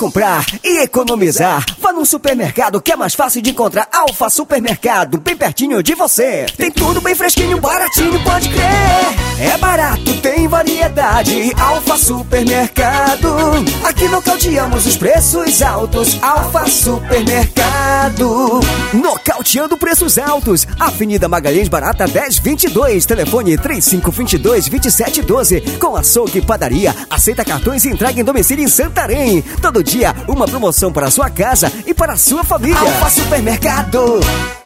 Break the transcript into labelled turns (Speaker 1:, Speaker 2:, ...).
Speaker 1: comprar e economizar, vá no supermercado que é mais fácil de encontrar. Alfa Supermercado, bem pertinho de você. Tem tudo bem fresquinho, baratinho, pode crer. É barato, tem variedade. Alfa Supermercado, aqui nocauteamos os preços altos. Alfa Supermercado, nocauteando preços altos. Avenida Magalhães Barata 1022, telefone 3522-2712. Com açougue e padaria, aceita cartões e entrega em domicílio em Santarém. Todo dia, uma promoção para a sua casa e para a sua família. Alfa Supermercado.